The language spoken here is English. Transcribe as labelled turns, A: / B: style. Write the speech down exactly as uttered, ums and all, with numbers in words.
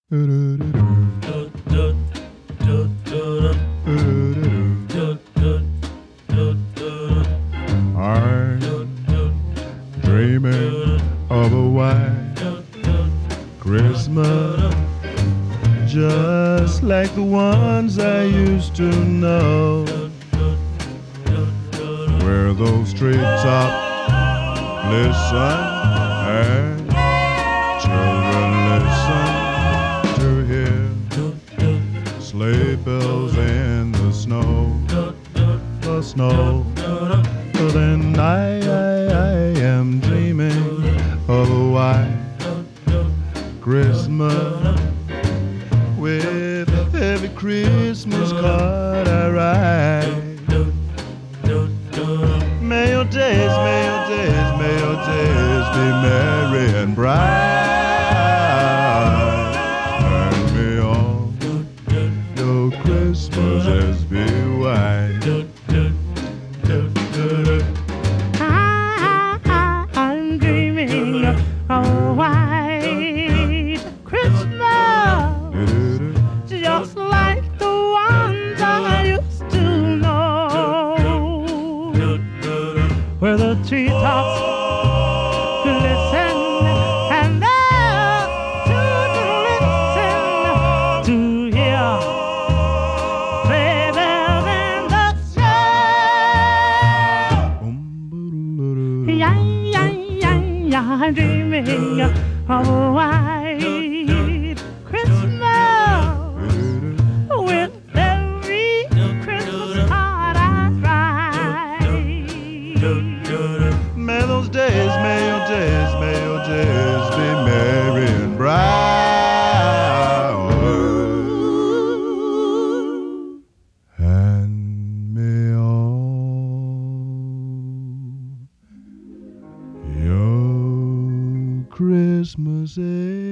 A: I'm dreaming of a white Christmas, just like the ones I used to know, where those treetops listen and children listen to hear sleigh bells in the snow, the snow. So then I, I, I am dreaming of a white Christmas, with every Christmas card I write. May your days, may your days, may your days be merry and bright, and may all your Christmases be white.
B: I'm dreaming of a white Christmas, just like the ones I used to know, where the treetops listen and the children listen to hear sleigh bells in the snow. Yeah, yeah, yeah, yeah, I'm dreaming of a white Christmas, with every Christmas card I write.
A: May those days, may your days, may your days be merry and bright, and may all your Christmases